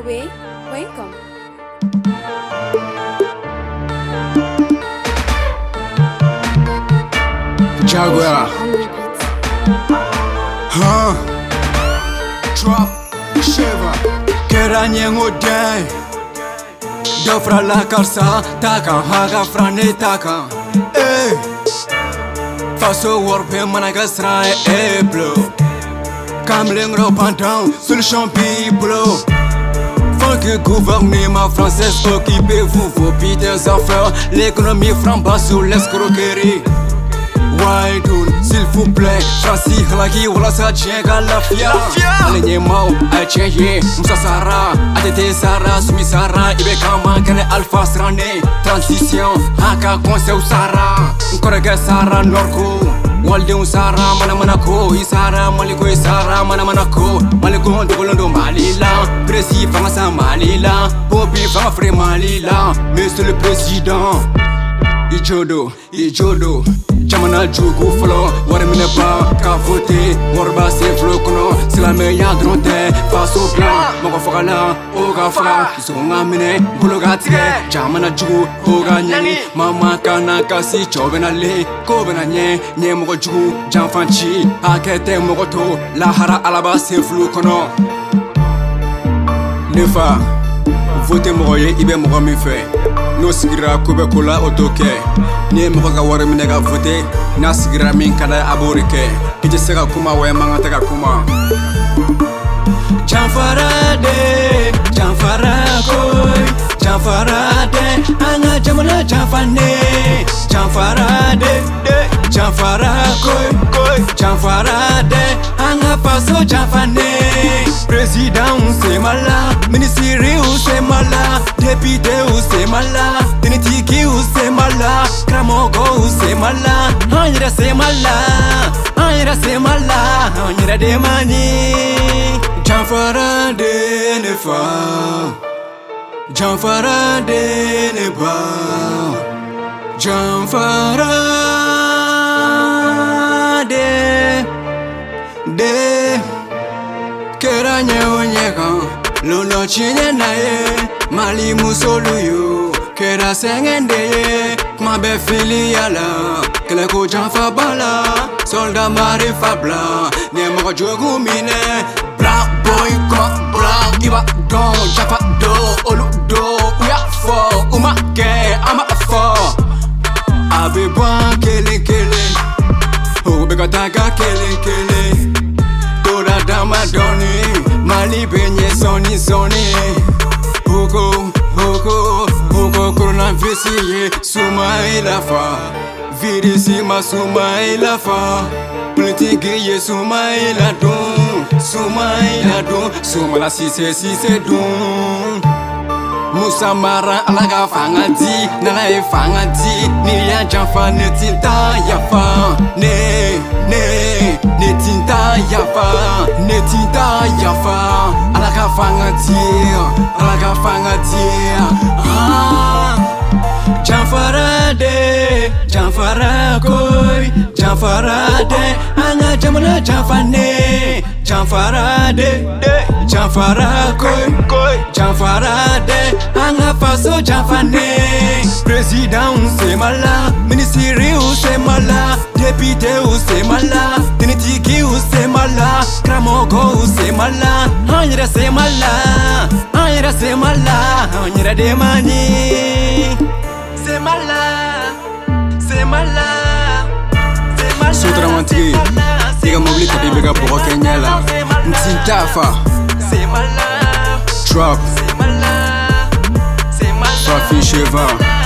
amadzambi.com. Jaguar. Drop, Shiva. Keranye ngodai. Dofra la karsa, takan haga frane takan. Faso warpe managasra e bleu. Kamling repentant, solution biblo. Faut que gouvernement français occupez-vous vos piteurs affaires. L'économie flambe sous l'escroquerie. Waidoun, s'il vous plaît, Francis Halagi, wala sa tient qu'à la fia. Aligné mau, a tient Moussa Sara, ATT Sara, Sumi Sara, Ibe Kama, Kene Alpha Srane, Transition, Haka Conseil Sara, Nkorega Sara, Norco, Waldeun Sara, Manamanako, Isara, Maliko Sara, Manamanako, Maliko, Dogolondo Malila, Précis Fangasa Malila, Bobby Fangafre Malila, Monsieur le Président, Ijodo. Jamana jugu flo, waramine ba ka voter, warba se flo kono, c'est la meilleure droite, face au plan, moko fakala, oga faka, zonga mine, buloga tige, jamana jugu, oga nyani, mama kana kasi chobena le, kobena nye moko jugu, janfanchi, akete moko to, lahara alaba se flo kono. Nefa, voter moye ibe moko mi fe. No sigira kube kola otoke ni moko ka wara minega vote na sigira min kada aborike kije sega kuma we manga taka kuma Janfarade anga jamana Janfarade anga paso Janfane Président c'est mala ministre c'est mala député c'est mala tenitiki c'est mala kramogo c'est mala anyira c'est mala anyira de mani Janfarade ne fa Janfarade ne ba Janfarade de Keranye onyeka lolo chinye nae mali musoluyo kera sengende ye mabe filiala kele ko janfa bala soldat mari fabla ne mo jogu mine black boy ko black iba don japa do oludo uya fo umake ama fo abe bon kele o be kataka kele toda dama doni mali benye soni Hoko coronavirus ye suma ilafa virisi ma suma ilafa politique ye suma iladun suma la sise dun Musa mara alaga fangadi nala e fangadi ni ya janfa ne tinta yafa ne tinta yafa alaga fangadi Janfarade anga jamana Janfarade anga paso Janfane Président c'est mala ministre c'est mala député c'est mala tenitiki c'est mala kramogo c'est mala anyira c'est mala anyira de mani c'est mala Sutra mantigi Tiga mobili tapi bega poko kenyala Ntintafa Drop Fafi Shiva